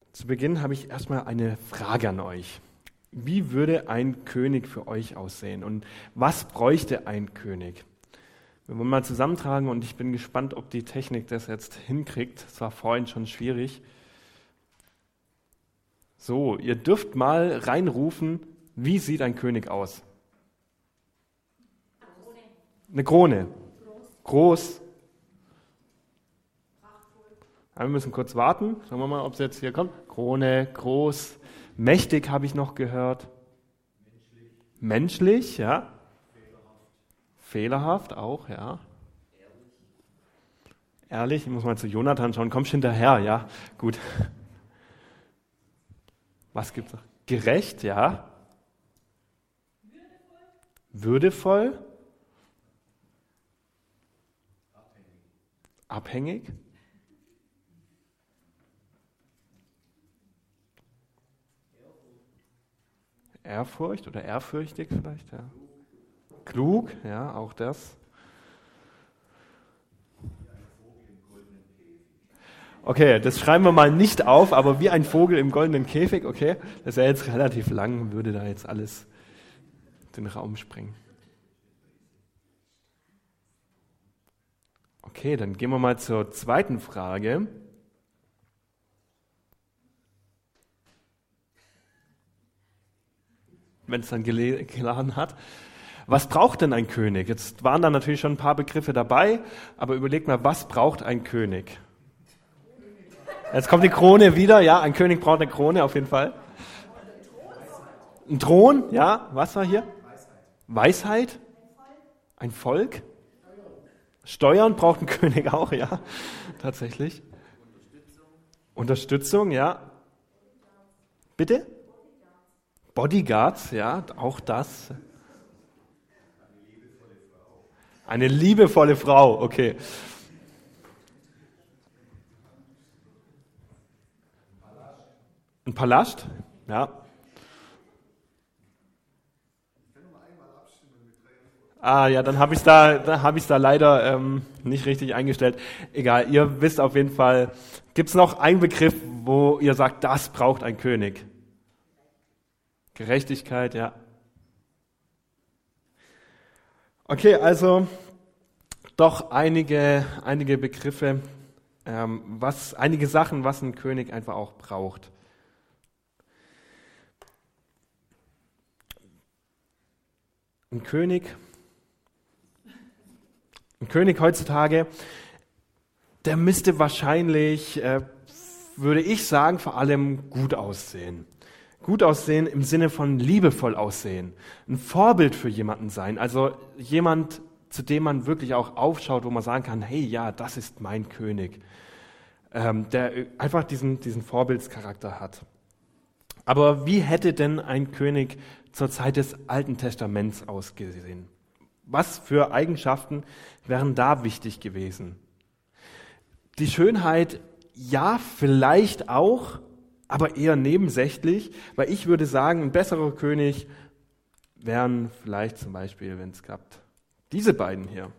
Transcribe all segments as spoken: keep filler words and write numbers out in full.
Zu Beginn habe ich erstmal eine Frage an euch. Wie würde ein König für euch aussehen und was bräuchte ein König? Wir wollen mal zusammentragen und ich bin gespannt, ob die Technik das jetzt hinkriegt. Es war vorhin schon schwierig. So, ihr dürft mal reinrufen, wie sieht ein König aus? Eine Krone. Groß. Ja, wir müssen kurz warten. Schauen wir mal, ob es jetzt hier kommt. Krone, groß. Mächtig habe ich noch gehört. Menschlich. Menschlich, ja. Fehlerhaft. Fehlerhaft auch, ja. Ehrlich. Ehrlich, ich muss mal zu Jonathan schauen. Kommst hinterher, ja. Gut. Was gibt's noch? Gerecht, ja. Würdevoll. Würdevoll. Abhängig. Abhängig. Ehrfurcht oder ehrfürchtig vielleicht, ja. Klug, ja, auch das. Okay, das schreiben wir mal nicht auf, aber wie ein Vogel im goldenen Käfig, okay, das wäre jetzt relativ lang, würde da jetzt alles den Raum sprengen. Okay, dann gehen wir mal zur zweiten Frage. Wenn es dann gele- geladen hat. Was braucht denn ein König? Jetzt waren da natürlich schon ein paar Begriffe dabei, aber überlegt mal, was braucht ein König? Jetzt kommt die Krone wieder, ja, ein König braucht eine Krone auf jeden Fall. Ein Thron, ja, was war hier? Weisheit. Ein Volk. Steuern braucht ein König auch, ja, tatsächlich. Unterstützung, ja. Bitte? Bodyguards, ja, auch das. Eine liebevolle Frau, okay. Ein Palast, ja. Ah, ja, dann habe ich es da, da habe ich da leider ähm, nicht richtig eingestellt. Egal, ihr wisst auf jeden Fall. Gibt es noch einen Begriff, wo ihr sagt, das braucht ein König? Gerechtigkeit, ja. Okay, also doch einige, einige Begriffe, ähm, was, einige Sachen, was ein König einfach auch braucht. Ein König, ein König heutzutage, der müsste wahrscheinlich, äh, würde ich sagen, vor allem gut aussehen. Gut aussehen im Sinne von liebevoll aussehen. Ein Vorbild für jemanden sein. Also jemand, zu dem man wirklich auch aufschaut, wo man sagen kann, hey, ja, das ist mein König. Ähm, der einfach diesen, diesen Vorbildscharakter hat. Aber wie hätte denn ein König zur Zeit des Alten Testaments ausgesehen? Was für Eigenschaften wären da wichtig gewesen? Die Schönheit, ja, vielleicht auch, aber eher nebensächlich, weil ich würde sagen, ein besserer König wären vielleicht zum Beispiel, wenn es klappt, diese beiden hier.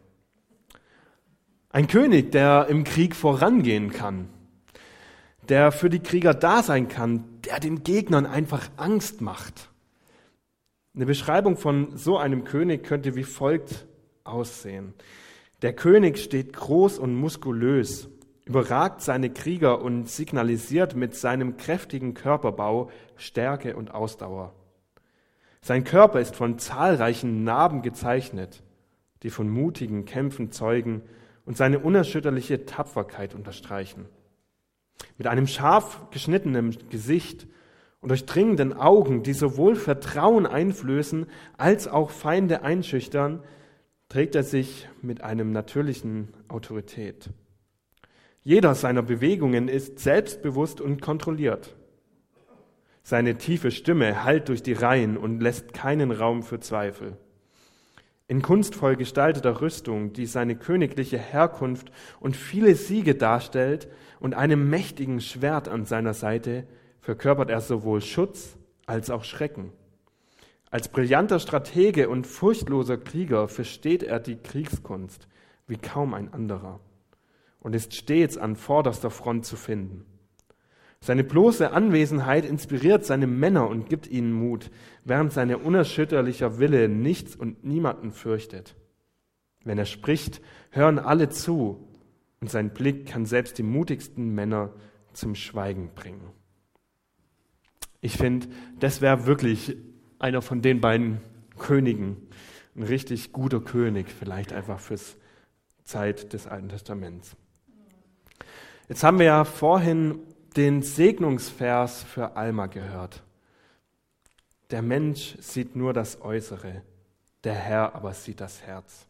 Ein König, der im Krieg vorangehen kann, der für die Krieger da sein kann, der den Gegnern einfach Angst macht. Eine Beschreibung von so einem König könnte wie folgt aussehen. Der König steht groß und muskulös, überragt seine Krieger und signalisiert mit seinem kräftigen Körperbau Stärke und Ausdauer. Sein Körper ist von zahlreichen Narben gezeichnet, die von mutigen Kämpfen zeugen und seine unerschütterliche Tapferkeit unterstreichen. Mit einem scharf geschnittenen Gesicht und durchdringenden Augen, die sowohl Vertrauen einflößen als auch Feinde einschüchtern, trägt er sich mit einem natürlichen Autorität. Jeder seiner Bewegungen ist selbstbewusst und kontrolliert. Seine tiefe Stimme hallt durch die Reihen und lässt keinen Raum für Zweifel. In kunstvoll gestalteter Rüstung, die seine königliche Herkunft und viele Siege darstellt, und einem mächtigen Schwert an seiner Seite, verkörpert er sowohl Schutz als auch Schrecken. Als brillanter Stratege und furchtloser Krieger versteht er die Kriegskunst wie kaum ein anderer und ist stets an vorderster Front zu finden. Seine bloße Anwesenheit inspiriert seine Männer und gibt ihnen Mut, während sein unerschütterlicher Wille nichts und niemanden fürchtet. Wenn er spricht, hören alle zu und sein Blick kann selbst die mutigsten Männer zum Schweigen bringen. Ich finde, das wäre wirklich einer von den beiden Königen, ein richtig guter König, vielleicht einfach fürs Zeit des Alten Testaments. Jetzt haben wir ja vorhin den Segnungsvers für Alma gehört. Der Mensch sieht nur das Äußere, der Herr aber sieht das Herz.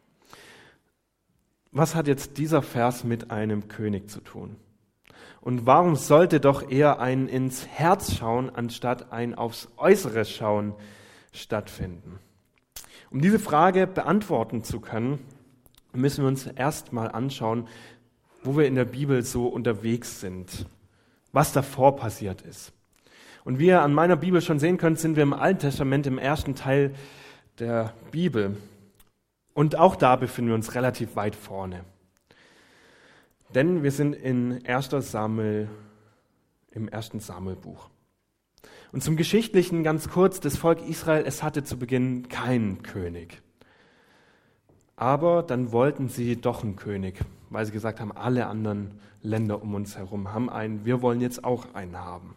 Was hat jetzt dieser Vers mit einem König zu tun? Und warum sollte doch eher ein ins Herz schauen, anstatt ein aufs Äußere schauen stattfinden? Um diese Frage beantworten zu können, müssen wir uns erstmal anschauen, wo wir in der Bibel so unterwegs sind, was davor passiert ist. Und wie ihr an meiner Bibel schon sehen könnt, sind wir im Alten Testament im ersten Teil der Bibel. Und auch da befinden wir uns relativ weit vorne. Denn wir sind in erster Samuel, im ersten Samuelbuch. Und zum Geschichtlichen ganz kurz, das Volk Israel, es hatte zu Beginn keinen König. Aber dann wollten sie doch einen König, weil sie gesagt haben, alle anderen Länder um uns herum haben einen, wir wollen jetzt auch einen haben.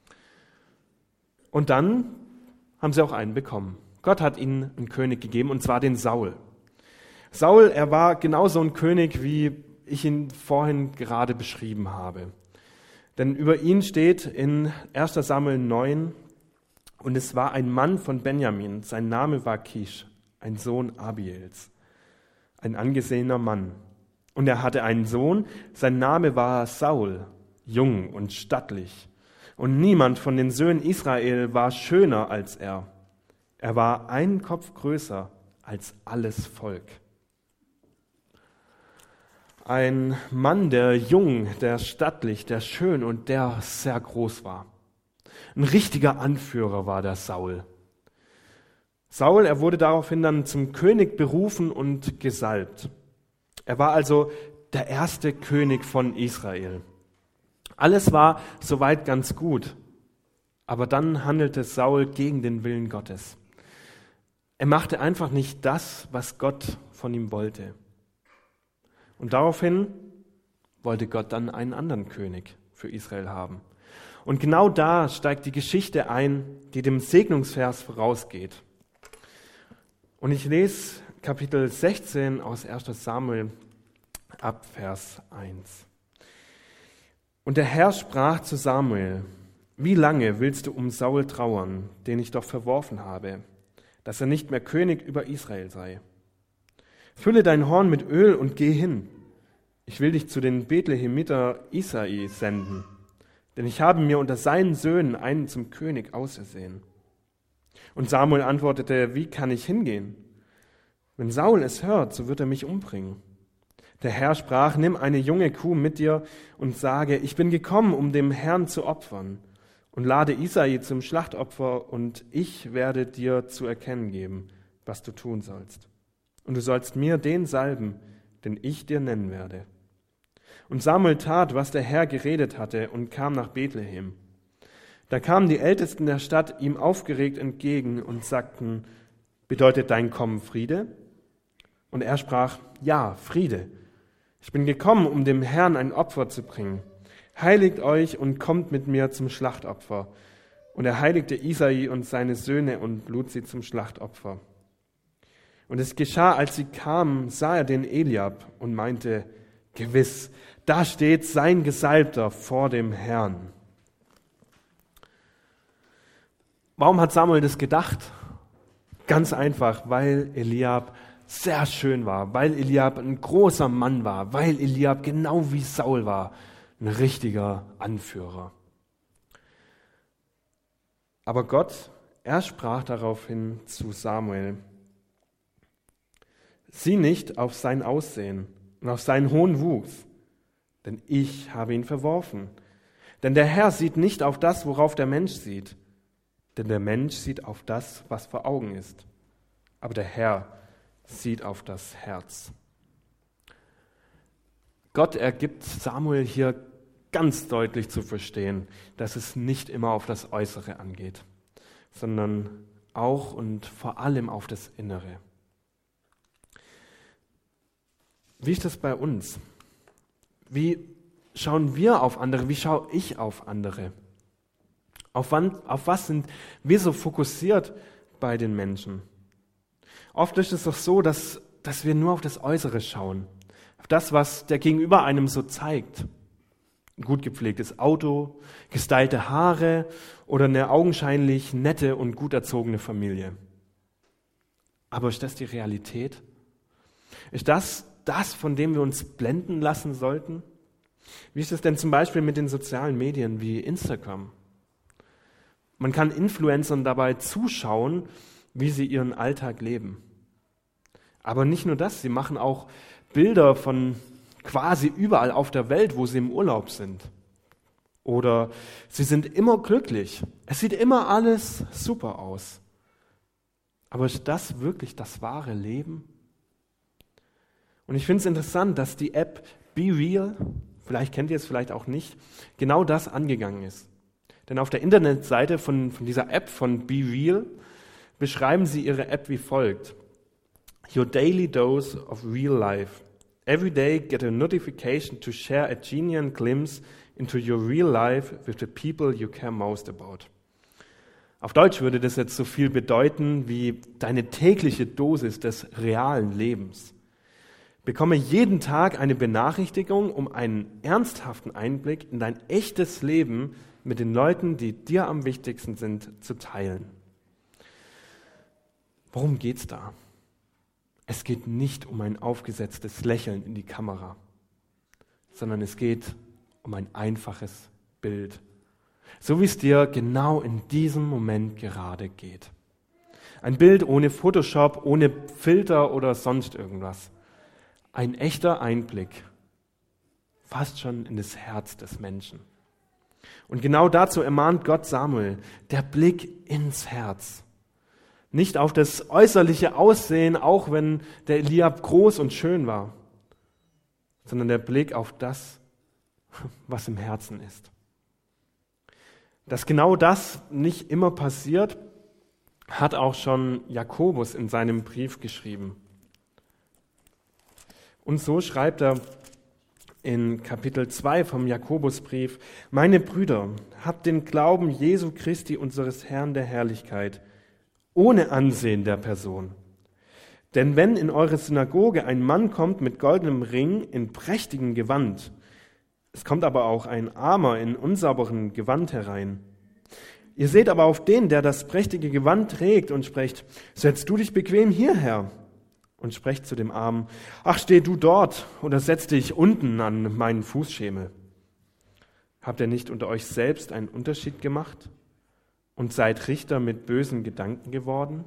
Und dann haben sie auch einen bekommen. Gott hat ihnen einen König gegeben, und zwar den Saul. Saul, er war genauso ein König, wie ich ihn vorhin gerade beschrieben habe. Denn über ihn steht in erster Samuel neun, und es war ein Mann von Benjamin, sein Name war Kisch, ein Sohn Abiels, ein angesehener Mann. Und er hatte einen Sohn, sein Name war Saul, jung und stattlich. Und niemand von den Söhnen Israel war schöner als er. Er war einen Kopf größer als alles Volk. Ein Mann, der jung, der stattlich, der schön und der sehr groß war. Ein richtiger Anführer war der Saul. Saul, er wurde daraufhin dann zum König berufen und gesalbt. Er war also der erste König von Israel. Alles war soweit ganz gut, aber dann handelte Saul gegen den Willen Gottes. Er machte einfach nicht das, was Gott von ihm wollte. Und daraufhin wollte Gott dann einen anderen König für Israel haben. Und genau da steigt die Geschichte ein, die dem Segnungsvers vorausgeht. Und ich lese Kapitel sechzehn aus erster Samuel ab Vers eins. Und der Herr sprach zu Samuel: Wie lange willst du um Saul trauern, den ich doch verworfen habe, dass er nicht mehr König über Israel sei? Fülle dein Horn mit Öl und geh hin. Ich will dich zu den Bethlehemiter Isai senden, denn ich habe mir unter seinen Söhnen einen zum König ausersehen. Und Samuel antwortete: Wie kann ich hingehen? Wenn Saul es hört, so wird er mich umbringen. Der Herr sprach: Nimm eine junge Kuh mit dir und sage: Ich bin gekommen, um dem Herrn zu opfern. Und lade Isai zum Schlachtopfer, und ich werde dir zu erkennen geben, was du tun sollst. Und du sollst mir den salben, den ich dir nennen werde. Und Samuel tat, was der Herr geredet hatte, und kam nach Bethlehem. Da kamen die Ältesten der Stadt ihm aufgeregt entgegen und sagten: Bedeutet dein Kommen Friede? Und er sprach: Ja, Friede. Ich bin gekommen, um dem Herrn ein Opfer zu bringen. Heiligt euch und kommt mit mir zum Schlachtopfer. Und er heiligte Isai und seine Söhne und lud sie zum Schlachtopfer. Und es geschah, als sie kamen, sah er den Eliab und meinte: Gewiss, da steht sein Gesalbter vor dem Herrn. Warum hat Samuel das gedacht? Ganz einfach, weil Eliab sehr schön war, weil Eliab ein großer Mann war, weil Eliab genau wie Saul war, ein richtiger Anführer. Aber Gott, er sprach daraufhin zu Samuel: Sieh nicht auf sein Aussehen und auf seinen hohen Wuchs, denn ich habe ihn verworfen. Denn der Herr sieht nicht auf das, worauf der Mensch sieht, denn der Mensch sieht auf das, was vor Augen ist. Aber der Herr sieht auf das Herz. Gott ergibt Samuel hier ganz deutlich zu verstehen, dass es nicht immer auf das Äußere angeht, sondern auch und vor allem auf das Innere. Wie ist das bei uns? Wie schauen wir auf andere? Wie schaue ich auf andere? Auf, wann, auf was sind wir so fokussiert bei den Menschen? Oft ist es doch so, dass, dass wir nur auf das Äußere schauen. Auf das, was der Gegenüber einem so zeigt. Ein gut gepflegtes Auto, gestylte Haare oder eine augenscheinlich nette und gut erzogene Familie. Aber ist das die Realität? Ist das das, von dem wir uns blenden lassen sollten? Wie ist es denn zum Beispiel mit den sozialen Medien wie Instagram? Man kann Influencern dabei zuschauen, wie sie ihren Alltag leben. Aber nicht nur das, sie machen auch Bilder von quasi überall auf der Welt, wo sie im Urlaub sind. Oder sie sind immer glücklich. Es sieht immer alles super aus. Aber ist das wirklich das wahre Leben? Und ich finde es interessant, dass die App BeReal, vielleicht kennt ihr es, vielleicht auch nicht, genau das angegangen ist. Denn auf der Internetseite von, von dieser App von BeReal beschreiben sie ihre App wie folgt. Your daily dose of real life. Every day get a notification to share a genuine glimpse into your real life with the people you care most about. Auf Deutsch würde das jetzt so viel bedeuten wie deine tägliche Dosis des realen Lebens. Bekomme jeden Tag eine Benachrichtigung, um einen ernsthaften Einblick in dein echtes Leben mit den Leuten, die dir am wichtigsten sind, zu teilen. Worum geht's da? Es geht nicht um ein aufgesetztes Lächeln in die Kamera, sondern es geht um ein einfaches Bild. So wie es dir genau in diesem Moment gerade geht. Ein Bild ohne Photoshop, ohne Filter oder sonst irgendwas. Ein echter Einblick, fast schon in das Herz des Menschen. Und genau dazu ermahnt Gott Samuel, der Blick ins Herz. Nicht auf das äußerliche Aussehen, auch wenn der Eliab groß und schön war, sondern der Blick auf das, was im Herzen ist. Dass genau das nicht immer passiert, hat auch schon Jakobus in seinem Brief geschrieben. Und so schreibt er in Kapitel zwei vom Jakobusbrief: Meine Brüder, habt den Glauben Jesu Christi, unseres Herrn der Herrlichkeit, ohne Ansehen der Person. Denn wenn in eure Synagoge ein Mann kommt mit goldenem Ring in prächtigem Gewand, es kommt aber auch ein Armer in unsauberen Gewand herein. Ihr seht aber auf den, der das prächtige Gewand trägt und sprecht: Setz du dich bequem hierher. Und sprecht zu dem Armen: Ach, steh du dort oder setz dich unten an meinen Fußschemel. Habt ihr nicht unter euch selbst einen Unterschied gemacht und seid Richter mit bösen Gedanken geworden?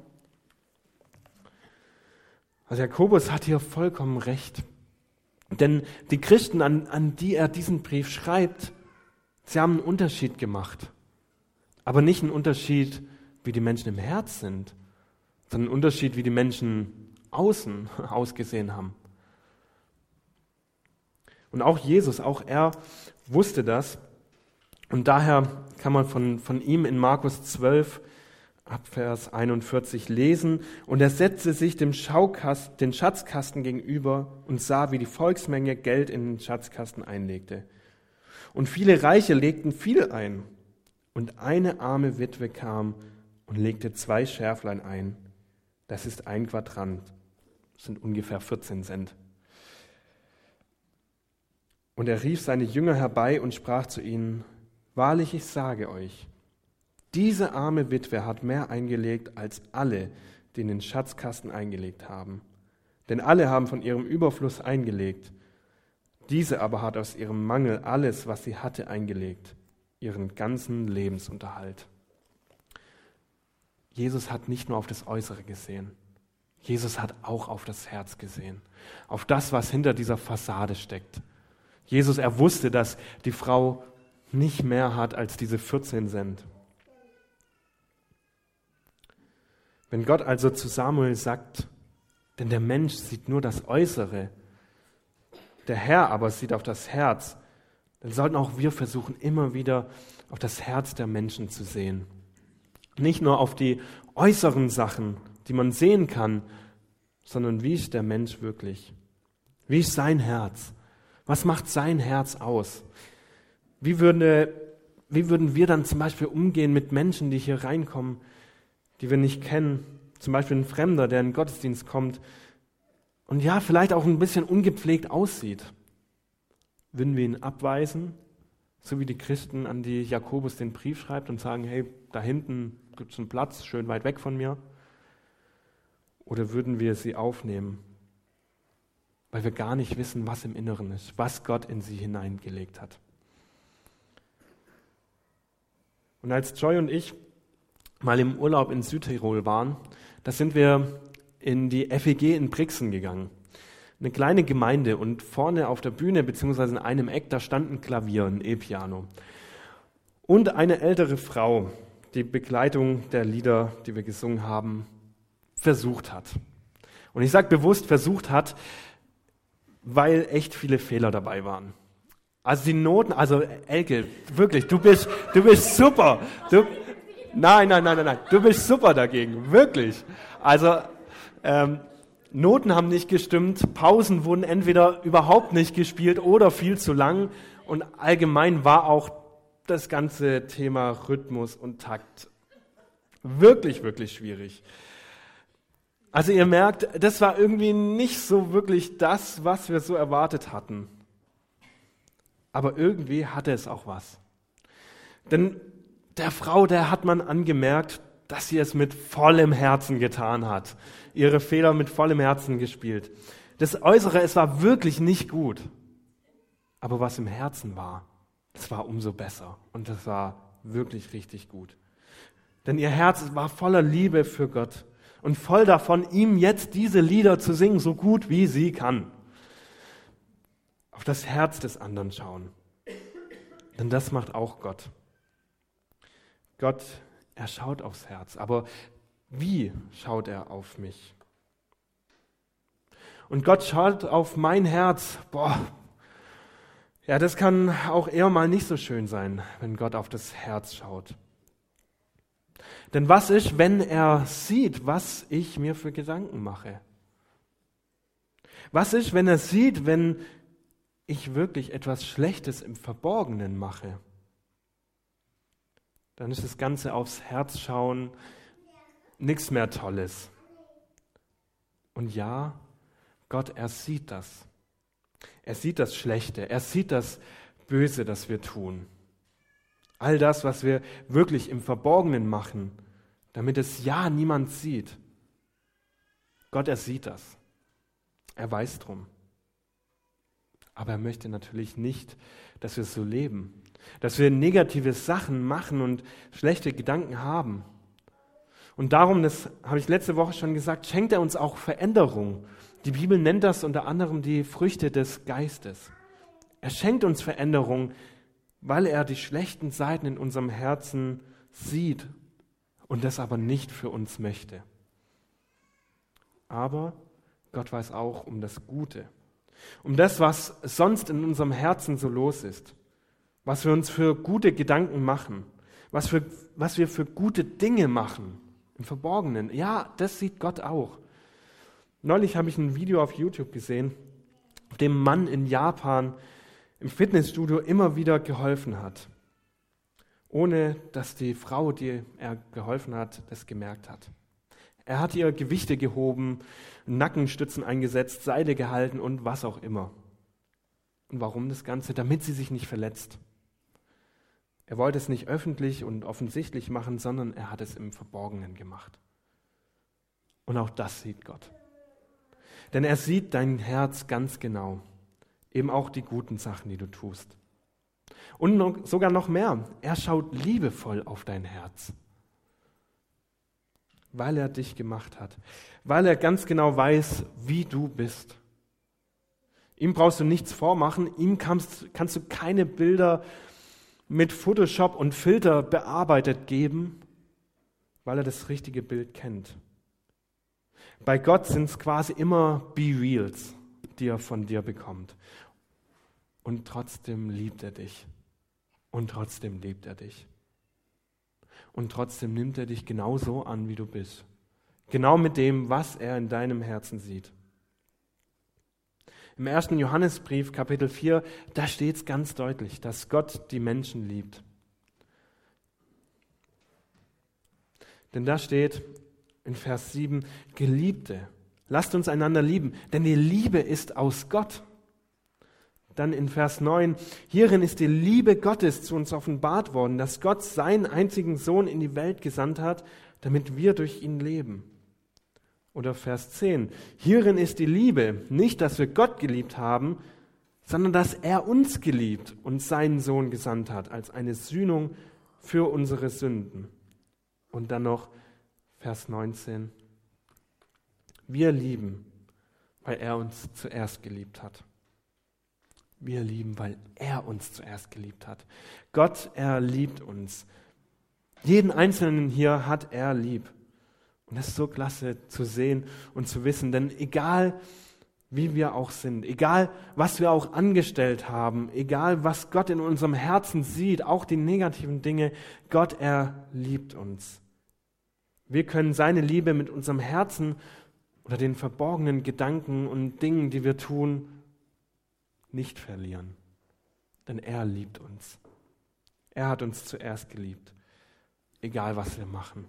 Also Jakobus hat hier vollkommen recht. Denn die Christen, an, an die er diesen Brief schreibt, sie haben einen Unterschied gemacht. Aber nicht einen Unterschied, wie die Menschen im Herz sind, sondern einen Unterschied, wie die Menschen außen ausgesehen haben. Und auch Jesus, auch er wusste das. Und daher kann man von, von ihm in Markus zwölf, ab Vers einundvierzig lesen: Und er setzte sich dem Schaukasten, den Schatzkasten gegenüber und sah, wie die Volksmenge Geld in den Schatzkasten einlegte. Und viele Reiche legten viel ein. Und eine arme Witwe kam und legte zwei Schärflein ein. Das ist ein Quadrant. Das sind ungefähr vierzehn Cent. Und er rief seine Jünger herbei und sprach zu ihnen: Wahrlich, ich sage euch, diese arme Witwe hat mehr eingelegt als alle, die in den Schatzkasten eingelegt haben. Denn alle haben von ihrem Überfluss eingelegt. Diese aber hat aus ihrem Mangel alles, was sie hatte, eingelegt, ihren ganzen Lebensunterhalt. Jesus hat nicht nur auf das Äußere gesehen. Jesus hat auch auf das Herz gesehen, auf das, was hinter dieser Fassade steckt. Jesus, er wusste, dass die Frau nicht mehr hat als diese vierzehn Cent. Wenn Gott also zu Samuel sagt, denn der Mensch sieht nur das Äußere, der Herr aber sieht auf das Herz, dann sollten auch wir versuchen, immer wieder auf das Herz der Menschen zu sehen. Nicht nur auf die äußeren Sachen, die man sehen kann, sondern wie ist der Mensch wirklich? Wie ist sein Herz? Was macht sein Herz aus? Wie würde, wie würden wir dann zum Beispiel umgehen mit Menschen, die hier reinkommen, die wir nicht kennen? Zum Beispiel ein Fremder, der in den Gottesdienst kommt und ja, vielleicht auch ein bisschen ungepflegt aussieht. Würden wir ihn abweisen, so wie die Christen, an die Jakobus den Brief schreibt und sagen, hey, da hinten gibt es einen Platz, schön weit weg von mir? Oder würden wir sie aufnehmen, weil wir gar nicht wissen, was im Inneren ist, was Gott in sie hineingelegt hat? Und als Joy und ich mal im Urlaub in Südtirol waren, da sind wir in die F E G in Brixen gegangen. Eine kleine Gemeinde und vorne auf der Bühne beziehungsweise in einem Eck, da stand ein Klavier, ein E-Piano. Und eine ältere Frau, die Begleitung der Lieder, die wir gesungen haben, versucht hat. Und ich sage bewusst versucht hat, weil echt viele Fehler dabei waren. Also die Noten, also Elke, wirklich, du bist, du bist super. Du, nein, nein, nein, nein, nein, du bist super dagegen, wirklich. Also ähm, Noten haben nicht gestimmt, Pausen wurden entweder überhaupt nicht gespielt oder viel zu lang und allgemein war auch das ganze Thema Rhythmus und Takt wirklich, wirklich schwierig. Also ihr merkt, das war irgendwie nicht so wirklich das, was wir so erwartet hatten. Aber irgendwie hatte es auch was. Denn der Frau, der hat man angemerkt, dass sie es mit vollem Herzen getan hat. Ihre Fehler mit vollem Herzen gespielt. Das Äußere, es war wirklich nicht gut. Aber was im Herzen war, das war umso besser. Und das war wirklich richtig gut. Denn ihr Herz war voller Liebe für Gott. Und voll davon, ihm jetzt diese Lieder zu singen, so gut wie sie kann. Auf das Herz des anderen schauen. Denn das macht auch Gott. Gott, er schaut aufs Herz. Aber wie schaut er auf mich? Und Gott schaut auf mein Herz. Boah, ja, das kann auch eher mal nicht so schön sein, wenn Gott auf das Herz schaut. Denn was ist, wenn er sieht, was ich mir für Gedanken mache? Was ist, wenn er sieht, wenn ich wirklich etwas Schlechtes im Verborgenen mache? Dann ist das Ganze aufs Herz schauen nichts mehr Tolles. Und ja, Gott, er sieht das. Er sieht das Schlechte, er sieht das Böse, das wir tun. All das, was wir wirklich im Verborgenen machen, damit es ja niemand sieht. Gott, er sieht das. Er weiß drum. Aber er möchte natürlich nicht, dass wir so leben. Dass wir negative Sachen machen und schlechte Gedanken haben. Und darum, das habe ich letzte Woche schon gesagt, schenkt er uns auch Veränderung. Die Bibel nennt das unter anderem die Früchte des Geistes. Er schenkt uns Veränderung, weil er die schlechten Seiten in unserem Herzen sieht und das aber nicht für uns möchte. Aber Gott weiß auch um das Gute, um das, was sonst in unserem Herzen so los ist, was wir uns für gute Gedanken machen, was, für, was wir für gute Dinge machen, im Verborgenen. Ja, das sieht Gott auch. Neulich habe ich ein Video auf YouTube gesehen, auf dem ein Mann in Japan im Fitnessstudio immer wieder geholfen hat, ohne dass die Frau, die er geholfen hat, das gemerkt hat. Er hat ihr Gewichte gehoben, Nackenstützen eingesetzt, Seile gehalten und was auch immer. Und warum das Ganze? Damit sie sich nicht verletzt. Er wollte es nicht öffentlich und offensichtlich machen, sondern er hat es im Verborgenen gemacht. Und auch das sieht Gott. Denn er sieht dein Herz ganz genau. Eben auch die guten Sachen, die du tust. Und noch, sogar noch mehr. Er schaut liebevoll auf dein Herz. Weil er dich gemacht hat. Weil er ganz genau weiß, wie du bist. Ihm brauchst du nichts vormachen. Ihm kannst, kannst du keine Bilder mit Photoshop und Filter bearbeitet geben, weil er das richtige Bild kennt. Bei Gott sind es quasi immer Be-Reals, die er von dir bekommt. und trotzdem liebt er dich. Und trotzdem liebt er dich. Und trotzdem nimmt er dich genauso an, wie du bist. Genau mit dem, was er in deinem Herzen sieht. Im ersten Johannesbrief, Kapitel vier, da steht es ganz deutlich, dass Gott die Menschen liebt. Denn da steht in Vers sieben, Geliebte, lasst uns einander lieben, denn die Liebe ist aus Gott. Dann in Vers neun, hierin ist die Liebe Gottes zu uns offenbart worden, dass Gott seinen einzigen Sohn in die Welt gesandt hat, damit wir durch ihn leben. Oder Vers zehn, hierin ist die Liebe, nicht, dass wir Gott geliebt haben, sondern dass er uns geliebt und seinen Sohn gesandt hat, als eine Sühnung für unsere Sünden. Und dann noch Vers neunzehn, wir lieben, weil er uns zuerst geliebt hat. Wir lieben, weil er uns zuerst geliebt hat. Gott, er liebt uns. Jeden Einzelnen hier hat er lieb. Und das ist so klasse zu sehen und zu wissen, denn egal wie wir auch sind, egal was wir auch angestellt haben, egal was Gott in unserem Herzen sieht, auch die negativen Dinge, Gott, er liebt uns. Wir können seine Liebe mit unserem Herzen oder den verborgenen Gedanken und Dingen, die wir tun, nicht verlieren, denn er liebt uns. Er hat uns zuerst geliebt, egal was wir machen.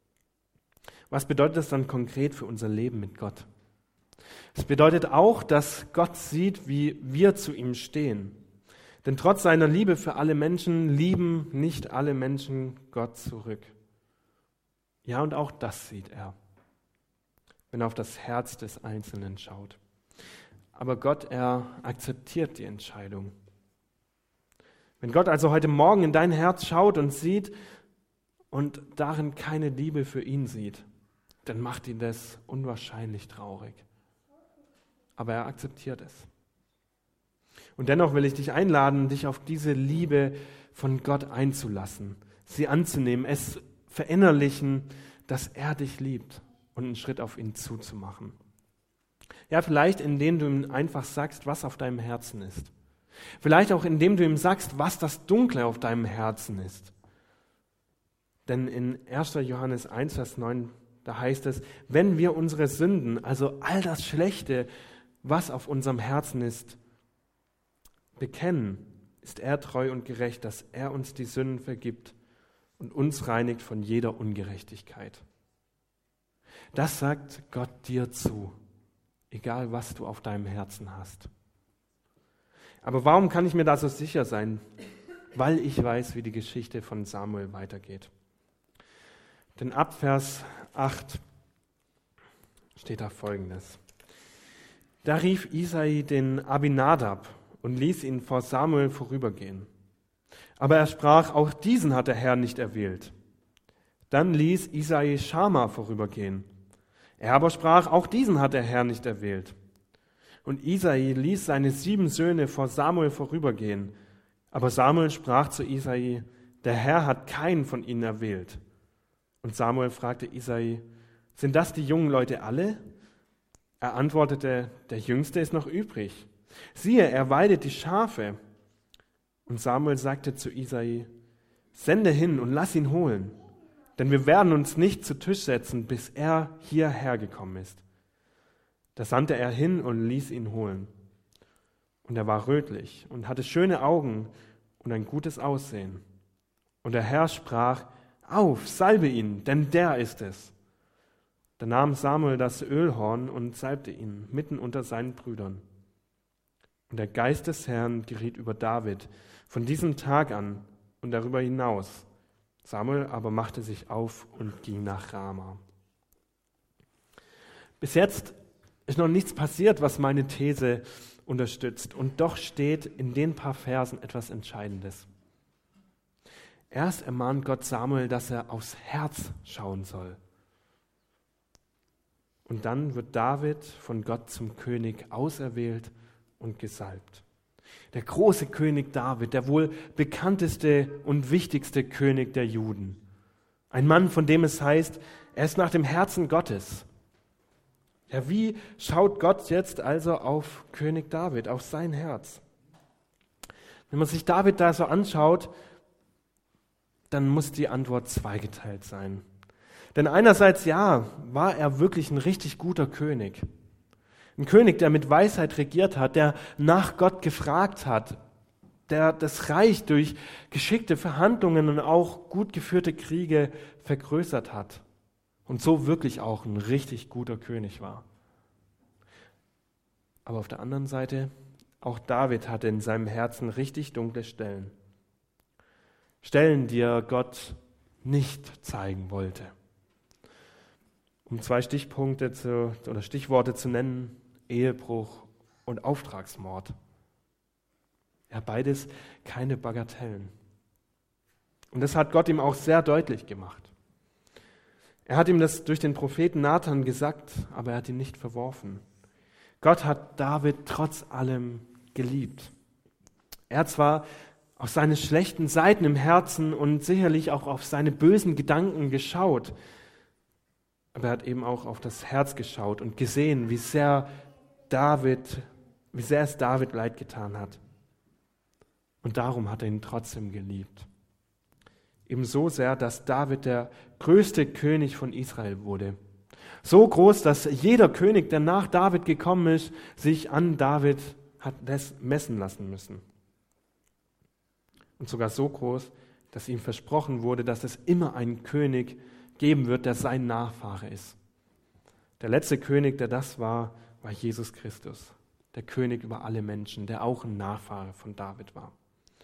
Was bedeutet das dann konkret für unser Leben mit Gott? Es bedeutet auch, dass Gott sieht, wie wir zu ihm stehen. Denn trotz seiner Liebe für alle Menschen lieben nicht alle Menschen Gott zurück. Ja, und auch das sieht er, wenn er auf das Herz des Einzelnen schaut. Aber Gott, er akzeptiert die Entscheidung. Wenn Gott also heute Morgen in dein Herz schaut und sieht und darin keine Liebe für ihn sieht, dann macht ihn das unwahrscheinlich traurig. Aber er akzeptiert es. Und dennoch will ich dich einladen, dich auf diese Liebe von Gott einzulassen, sie anzunehmen, es verinnerlichen, dass er dich liebt und einen Schritt auf ihn zuzumachen. Ja, vielleicht indem du ihm einfach sagst, was auf deinem Herzen ist. Vielleicht auch indem du ihm sagst, was das Dunkle auf deinem Herzen ist. Denn in erster Johannes eins, Vers neun, da heißt es, wenn wir unsere Sünden, also all das Schlechte, was auf unserem Herzen ist, bekennen, ist er treu und gerecht, dass er uns die Sünden vergibt und uns reinigt von jeder Ungerechtigkeit. Das sagt Gott dir zu, egal was du auf deinem Herzen hast. Aber warum kann ich mir da so sicher sein? Weil ich weiß, wie die Geschichte von Samuel weitergeht. Denn ab Vers acht steht da Folgendes. Da rief Isai den Abinadab und ließ ihn vor Samuel vorübergehen. Aber er sprach, auch diesen hat der Herr nicht erwählt. Dann ließ Isai Schama vorübergehen. Er aber sprach, auch diesen hat der Herr nicht erwählt. Und Isai ließ seine sieben Söhne vor Samuel vorübergehen. Aber Samuel sprach zu Isai, der Herr hat keinen von ihnen erwählt. Und Samuel fragte Isai, sind das die jungen Leute alle? Er antwortete, der Jüngste ist noch übrig. Siehe, er weidet die Schafe. Und Samuel sagte zu Isai, sende hin und lass ihn holen, denn wir werden uns nicht zu Tisch setzen, bis er hierher gekommen ist. Da sandte er hin und ließ ihn holen. Und er war rötlich und hatte schöne Augen und ein gutes Aussehen. Und der Herr sprach, auf, salbe ihn, denn der ist es. Da nahm Samuel das Ölhorn und salbte ihn mitten unter seinen Brüdern. Und der Geist des Herrn geriet über David von diesem Tag an und darüber hinaus. Samuel aber machte sich auf und ging nach Rama. Bis jetzt ist noch nichts passiert, was meine These unterstützt. Und doch steht in den paar Versen etwas Entscheidendes. Erst ermahnt Gott Samuel, dass er aufs Herz schauen soll. Und dann wird David von Gott zum König auserwählt und gesalbt. Der große König David, der wohl bekannteste und wichtigste König der Juden. Ein Mann, von dem es heißt, er ist nach dem Herzen Gottes. Ja, wie schaut Gott jetzt also auf König David, auf sein Herz? Wenn man sich David da so anschaut, dann muss die Antwort zweigeteilt sein. Denn einerseits, ja, war er wirklich ein richtig guter König. Ein König, der mit Weisheit regiert hat, der nach Gott gefragt hat, der das Reich durch geschickte Verhandlungen und auch gut geführte Kriege vergrößert hat und so wirklich auch ein richtig guter König war. Aber auf der anderen Seite, auch David hatte in seinem Herzen richtig dunkle Stellen. Stellen, die er Gott nicht zeigen wollte. Um zwei Stichpunkte zu, oder Stichworte zu nennen: Ehebruch und Auftragsmord. Ja, beides keine Bagatellen. Und das hat Gott ihm auch sehr deutlich gemacht. Er hat ihm das durch den Propheten Nathan gesagt, aber er hat ihn nicht verworfen. Gott hat David trotz allem geliebt. Er hat zwar auf seine schlechten Seiten im Herzen und sicherlich auch auf seine bösen Gedanken geschaut, aber er hat eben auch auf das Herz geschaut und gesehen, wie sehr David, wie sehr es David leid getan hat. Und darum hat er ihn trotzdem geliebt. Ebenso sehr, dass David der größte König von Israel wurde. So groß, dass jeder König, der nach David gekommen ist, sich an David hat messen lassen müssen. Und sogar so groß, dass ihm versprochen wurde, dass es immer einen König geben wird, der sein Nachfahre ist. Der letzte König, der das war, war Jesus Christus, der König über alle Menschen, der auch ein Nachfahre von David war.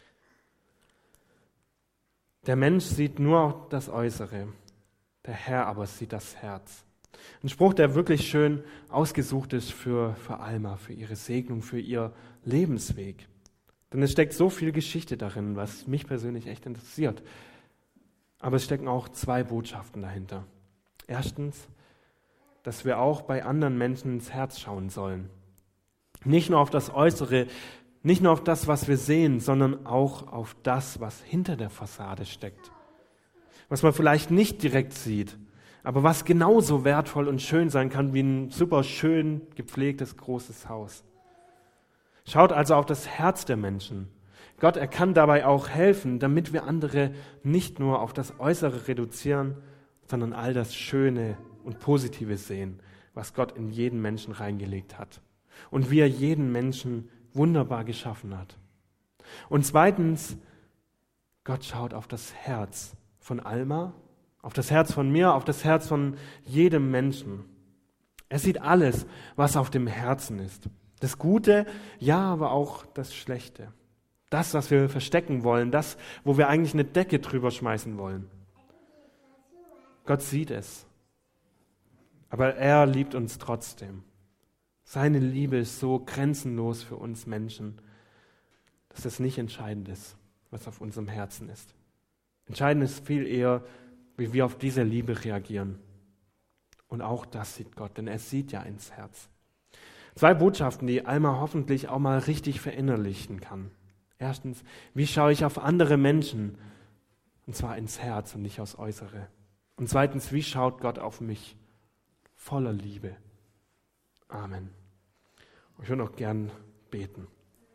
Der Mensch sieht nur das Äußere, der Herr aber sieht das Herz. Ein Spruch, der wirklich schön ausgesucht ist für, für Alma, für ihre Segnung, für ihr Lebensweg. Denn es steckt so viel Geschichte darin, was mich persönlich echt interessiert. Aber es stecken auch zwei Botschaften dahinter. Erstens, dass wir auch bei anderen Menschen ins Herz schauen sollen. Nicht nur auf das Äußere, nicht nur auf das, was wir sehen, sondern auch auf das, was hinter der Fassade steckt. Was man vielleicht nicht direkt sieht, aber was genauso wertvoll und schön sein kann wie ein super schön gepflegtes großes Haus. Schaut also auf das Herz der Menschen. Gott, er kann dabei auch helfen, damit wir andere nicht nur auf das Äußere reduzieren, sondern all das Schöne und Positive sehen, was Gott in jeden Menschen reingelegt hat und wie er jeden Menschen wunderbar geschaffen hat. Und zweitens, Gott schaut auf das Herz von Alma, auf das Herz von mir, auf das Herz von jedem Menschen. Er sieht alles, was auf dem Herzen ist. Das Gute, ja, aber auch das Schlechte. Das, was wir verstecken wollen, das, wo wir eigentlich eine Decke drüber schmeißen wollen. Gott sieht es. Aber er liebt uns trotzdem. Seine Liebe ist so grenzenlos für uns Menschen, dass es nicht entscheidend ist, was auf unserem Herzen ist. Entscheidend ist viel eher, wie wir auf diese Liebe reagieren. Und auch das sieht Gott, denn er sieht ja ins Herz. Zwei Botschaften, die Alma hoffentlich auch mal richtig verinnerlichen kann. Erstens, wie schaue ich auf andere Menschen? Und zwar ins Herz und nicht aufs Äußere. Und zweitens, wie schaut Gott auf mich? Voller Liebe. Amen. Ich würde noch gern beten.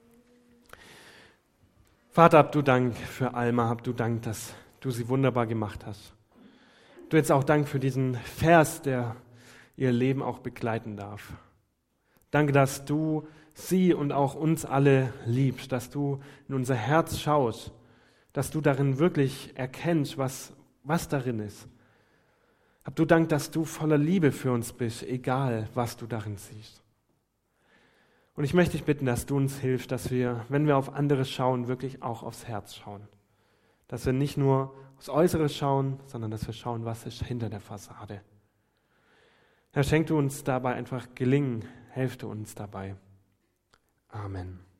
Vater, hab du Dank für Alma, hab du Dank, dass du sie wunderbar gemacht hast. Du jetzt auch Dank für diesen Vers, der ihr Leben auch begleiten darf. Danke, dass du sie und auch uns alle liebst, dass du in unser Herz schaust, dass du darin wirklich erkennst, was, was darin ist. Hab du Dank, dass du voller Liebe für uns bist, egal was du darin siehst. Und ich möchte dich bitten, dass du uns hilfst, dass wir, wenn wir auf andere schauen, wirklich auch aufs Herz schauen. Dass wir nicht nur aufs Äußere schauen, sondern dass wir schauen, was ist hinter der Fassade. Herr, schenk du uns dabei einfach Gelingen, helf du uns dabei. Amen.